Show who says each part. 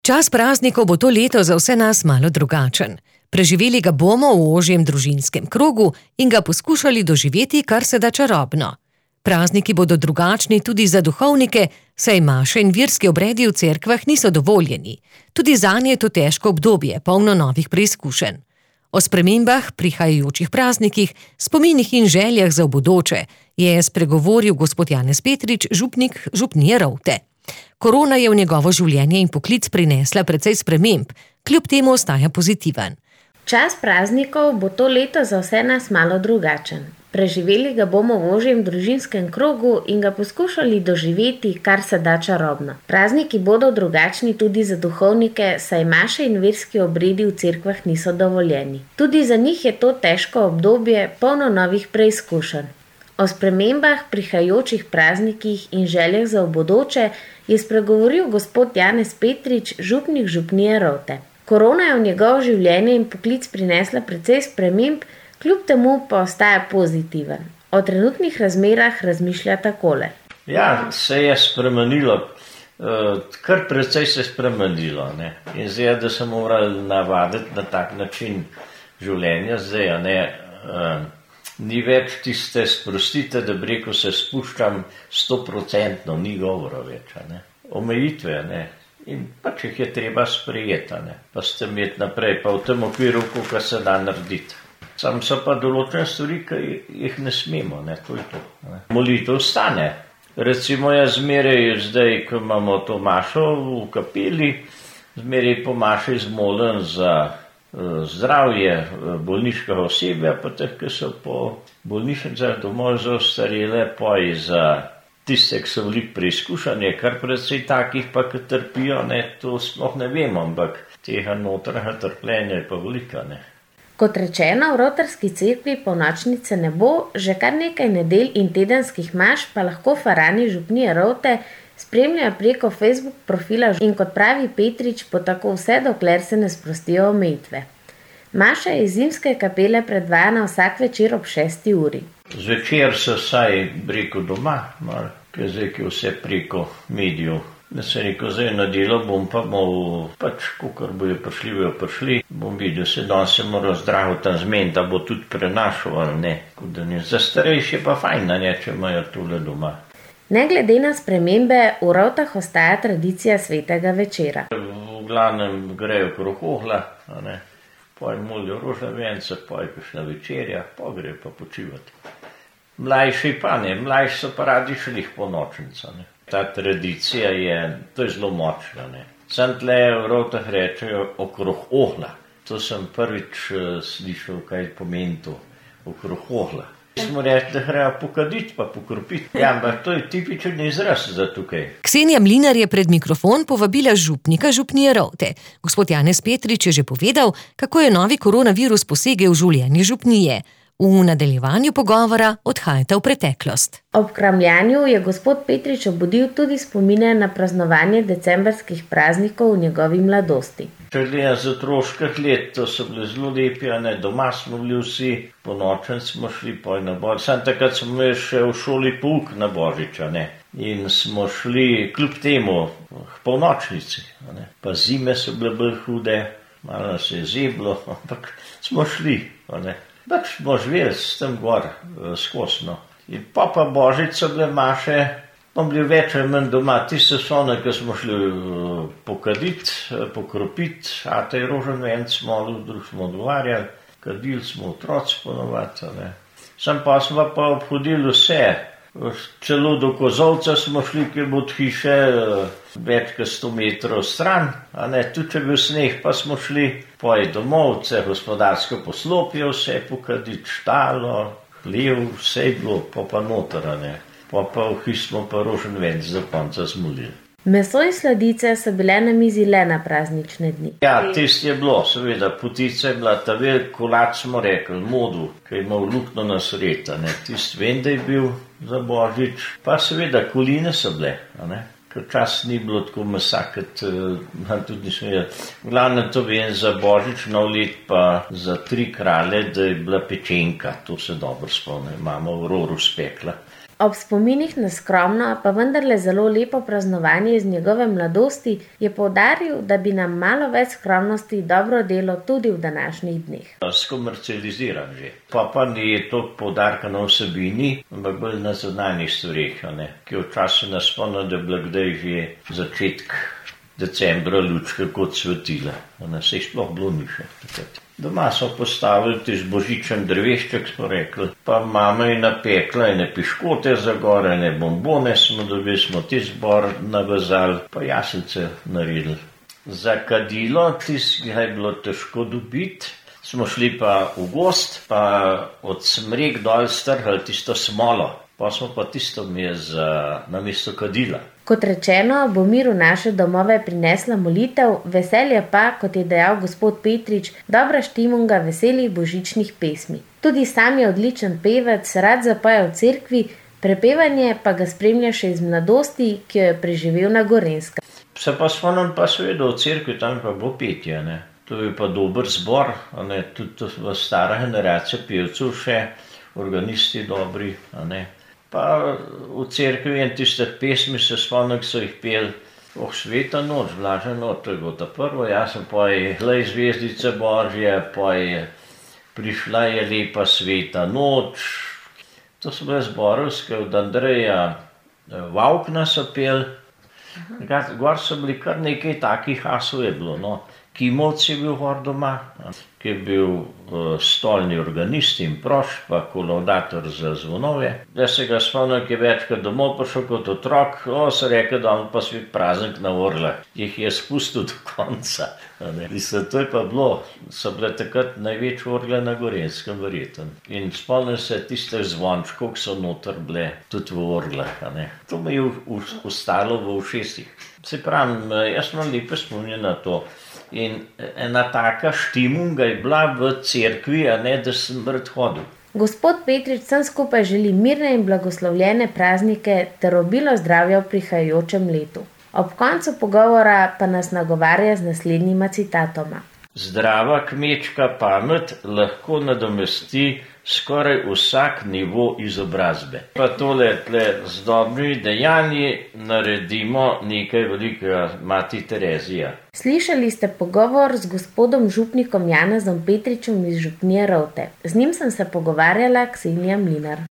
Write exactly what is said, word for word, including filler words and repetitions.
Speaker 1: Čas praznikov bo to leto za vse nas malo drugačen. Preživeli ga bomo v ožjem družinskem krogu in ga poskušali doživeti kar se da čarobno. Prazniki bodo drugačni tudi za duhovnike, saj maše in verski obredi v cerkvah niso dovoljeni. Tudi zanje je to težko obdobje, polno novih preizkušenj. O spremembah, prihajajočih praznikih, spominih in željah za v bodoče je spregovoril gospod Janez Petrič, župnik župnije Rovte. Korona je v njegovo življenje in poklic prinesla precej sprememb, kljub temu ostaja pozitiven.
Speaker 2: Čas praznikov bo to leto za vse nas malo drugačen. Preživeli ga bomo v ožjem družinskem krogu in ga poskušali doživeti kar se da čarobno. Prazniki bodo drugačni tudi za duhovnike, saj maše in verski obredi v cerkvah niso dovoljeni. Tudi za njih je to težko obdobje, polno novih preizkušenj. O spremembah, prihajajočih praznikih in željah za v bodoče je spregovoril gospod Janez Petrič, župnik župnije Rovte. Korona je v njegovo življenje in poklic prinesla precej sprememb, kljub temu pa ostaja pozitiven. O trenutnih razmerah razmišlja takole.
Speaker 3: Ja, se je spremenilo, kar precej se je spremenilo. Ne? In zdaj, da sem moral navaditi na tak način življenja, zdaj, ne, ni več tiste sprostite, da bi rekel, se spuščam stoprocentno, ni govora več. Ne? Omejitve, ne. In pač jih je treba sprejeti, ne. Pa ste imeti naprej, pa v tem okviru, kako se da narediti. Sam so pa določene stvari, ki jih ne smemo, ne, to je to. Ne. Molitev stane. Recimo jaz zmeraj zdaj, ko imamo to mašo v kapeli, zmeraj po maši zmolim za uh, zdravje bolniškega osebja, pa teh, ki so po bolnišnicah domov za ostarele, poji za tiste, ki so veliko preizkušanje, kar predvsej takih pa, ki trpijo, ne, to sploh ne vemo, ampak tega notranjega trpljenja je pa velika, ne.
Speaker 2: Kot rečeno, v Rotarski cerkvi polnočnice ne bo, že kar nekaj nedelj in tedenskih maš pa lahko farani župnije Rovte spremljajo preko Facebook profila in kot pravi Petrič, bo tako vse, dokler se ne sprostijo omejitve. Maša je iz zimske kapele predvajana vsak večer ob šesti uri.
Speaker 3: Zvečer se vsaj preko doma, ker zdaj je vse preko medijev. Da se rekel, zdaj na delo bom pa bom pač, kakor bojo prišli, bojo prišli, bom videl, se danes se moral zdravo tam zmeniti, da bo tudi prenašal, ali ne. Za starejše pa fajn, ne, če imajo tole doma.
Speaker 2: Ne glede na spremembe, v Rovtah ostaja tradicija svetega večera.
Speaker 3: V glavnem grejo okrog ohla, ne. Poj molijo rožnavence, poj kakšna večerja, pa grejo pa počivati. Mlajši pa ne, mlajši so pa radi šli po nočnico, ne. Ta tradicija je, to je zelo močna, ne. Sam tle v Rovtah rečejo okrog ohla. To sem prvič slišal, kaj pomeni to, okrog ohla. Smo reči, da grejo pokaditi pa pokropiti. Ja, ampak to je tipičen izraz za tukaj.
Speaker 1: Ksenija Mlinar je pred mikrofon povabila župnika župnije Rovte. Gospod Janez Petrič je že povedal, kako je novi koronavirus posegel v življenje župnije. V nadaljevanju pogovora odhajata v preteklost.
Speaker 2: Ob kramljanju je gospod Petrič obudil tudi spomine na praznovanje decembrskih praznikov v njegovi mladosti.
Speaker 3: Če gledam z otroških let, to so bile zelo lepi, ne, doma smo bili vsi, po nočen smo šli poj na Božič. Sam takrat smo imeli še v šoli pouk na Božiča, ne. In smo šli kljub temu k polnočnici, ne. Pa zime so bile bolj hude, malo nas je zeblo, ampak smo šli, ne. Pač smo živeli s tem gor skosno. In pa pa Božič so bile maše, pa bili več ali manj doma. Tiste so one, ki smo šli pokaditi, pokropiti, a taj rožnvenc smo, drug smo odgovarjali, kadili smo otroci ponovati, ne. Sam pa smo pa obhodili vse. Celo do Kozolca smo šli, ki bo od hiše več kot sto metrov stran, a ne, tudi če bil sneh, pa smo šli poj domov, vse gospodarsko poslopje, vse pokaditi, štalo, hlev, vse je bilo, pa pa noter, a ne. Pa pa v hiš smo pa rožnvenc do konca zmolili.
Speaker 2: Meso in sladice so bile na mizi le na praznične dni.
Speaker 3: Ja, tisto je bilo, seveda, potica je bila, ta velik kolač smo rekli, modu, ki je imel luknjo na sreta, ne. Tisto vem, da je bil za Božič, pa seveda koline so bile, a ne. Ker čas ni bilo tako mesa, kot uh, tudi nismo jedli. Glavno to vem za Božič, nov let pa za tri kralje, da je bila pečenka, to se dobro spomnim, mama v roru spekla.
Speaker 2: Ob spominih na skromno, pa vendarle zelo lepo praznovanje iz njegove mladosti, je poudaril, da bi nam malo več skromnosti dobro delo tudi v današnjih dneh.
Speaker 3: Skomercializiran že. Pa pa ni to poudarka na vsebini, ampak bolj na zunanjih stvareh, ki včasih nas spomni, da je bila kdaj že začetek decembra lučka kot svetila. Se jih sploh bilo ni še takrat. Doma so postavili tisti božičen drevešček, smo rekli, pa mama je napekla ene piškote za gore, ene bombone smo dobili, smo tisti zbor navezali, pa jaslice naredili. Za kadilo, tistega je bilo težko dobiti, smo šli pa v gozd, pa od smrek dol strhali tisto smolo, pa smo pa tisto mi za namesto kadila.
Speaker 2: Kot rečeno, bo mir v naše domove prinesla molitev, veselje pa, kot je dejal gospod Petrič, dobra štimunga veselih božičnih pesmi. Tudi sam je odličen pevec, rad zapoje v cerkvi, prepevanje pa ga spremlja še iz mladosti, ki jo je preživel na Gorenjskem.
Speaker 3: Se pa spomnim pa seveda v cerkvi, tam pa bo petje, ne. To je pa dober zbor, ne, tudi v stara generacija pevcev še, organisti dobri, ne. Pa v cerkvi in tiste pesmi se spomnim, ki so jih peli, oh, sveta noč, vlažna noč, to je bilo ta prvo, jaz sem pa je, glej zvezdice Božje, pa je, prišla je lepa sveta noč. To so bile zborovske, od Andreja Vavkna so peli, gor so bili kar nekaj takih asov je bilo, no. Kimovc je bil gor doma, ki je bil uh, stolni organist in proš, pa kolaudator za zvonove. Jaz se ga spomnim, ki je večkrat domov prišel kot otrok, o, so rekel, da on pa svet praznik na orlah. Jih je spustil do konca. Mislim, to je pa bilo, so bile takrat največje orgle na Gorenjskem verjetno. In spomnim se tiste zvončkov, ki so noter bile tudi v orglah. To me je ostalo v ušesih. Se pravim, jaz imam lepe spomine na to. In ena taka štimunga je bila v cerkvi, a ne, da sem rad hodil.
Speaker 2: Gospod Petrič vsem skupaj želi mirne in blagoslovljene praznike ter obilo zdravja v prihajajočem letu. Ob koncu pogovora pa nas nagovarja z naslednjima citatoma.
Speaker 3: Zdrava kmečka pamet lahko nadomesti skoraj vsak nivo izobrazbe. Pa tole tle z dobrimi dejanji naredimo nekaj velikega, mati Terezija.
Speaker 2: Slišali ste pogovor z gospodom župnikom Janezom Petričem iz župnije Rovte. Z njim sem se pogovarjala Ksenija Mlinar.